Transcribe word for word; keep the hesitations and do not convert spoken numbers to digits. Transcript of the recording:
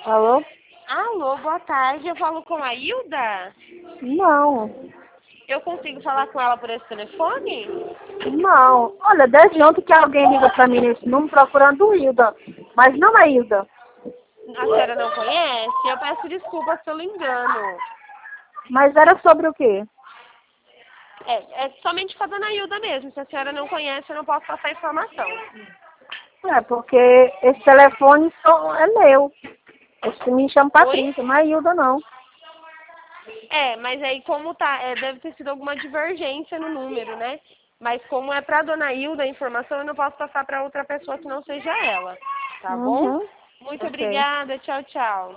Alô? Alô, boa tarde. Eu falo com a Hilda? Não. Eu consigo falar com ela por esse telefone? Não. Olha, desde ontem que alguém liga pra mim nesse número procurando Hilda. Mas não é Hilda. A senhora não conhece? Eu peço desculpas pelo engano. Mas era sobre o quê? É, é somente com a dona Hilda mesmo. Se a senhora não conhece, eu não posso passar informação. É, porque esse telefone só é meu. Esse me chama Oi? Patrícia, não é Hilda não. É, mas aí como tá, é, deve ter sido alguma divergência no número, né? Mas como é pra dona Hilda a informação, eu não posso passar pra outra pessoa que não seja ela. Tá bom? Uhum. Muito Ok. obrigada. Tchau, tchau.